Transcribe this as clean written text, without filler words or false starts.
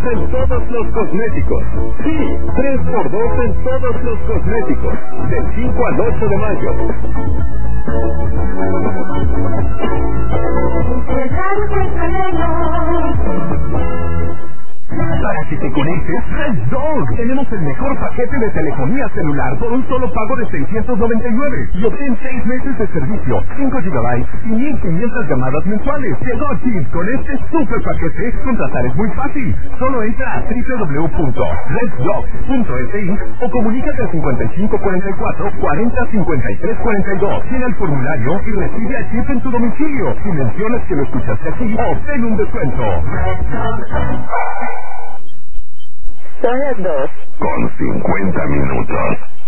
en todos los cosméticos. Sí, 3x2 en todos los cosméticos. Del 5 al 8 de mayo. Para que te conectes, Red Dog. Tenemos el mejor paquete de telefonía celular por un solo pago de $699 y obtén 6 meses de servicio, 5 GB y 1,500 llamadas mensuales. Llegó Chip. Con este super paquete, contratar es muy fácil. Solo entra a www.reddog.es o comunícate al 5544 40 53 42. Llena el formulario y recibe a Chip en tu domicilio. Si mencionas que lo escuchaste aquí, obtén un descuento. Son las 2:50 minutos.